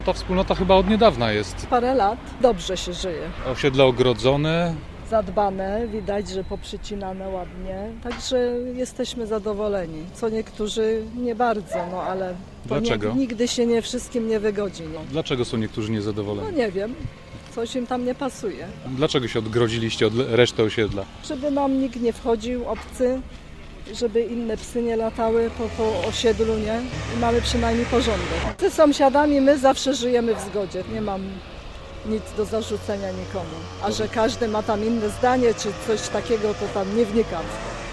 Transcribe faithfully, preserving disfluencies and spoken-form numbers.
Ta wspólnota chyba od niedawna jest. Parę lat dobrze się żyje. Osiedle ogrodzone. Zadbane, widać, że poprzycinane ładnie, także jesteśmy zadowoleni. Co niektórzy nie bardzo, no ale to Dlaczego? Nie, nigdy się nie wszystkim nie wygodzi. No. Dlaczego są niektórzy no niezadowoleni? nie wiem, coś im tam nie pasuje. Dlaczego się odgrodziliście od reszty osiedla? Żeby nam nikt nie wchodził, obcy, żeby inne psy nie latały po, po osiedlu, nie? I mamy przynajmniej porządek. Ty sąsiadami my zawsze żyjemy w zgodzie, nie mam nic do zarzucenia nikomu. A że każdy ma tam inne zdanie czy coś takiego, to tam nie wnikam.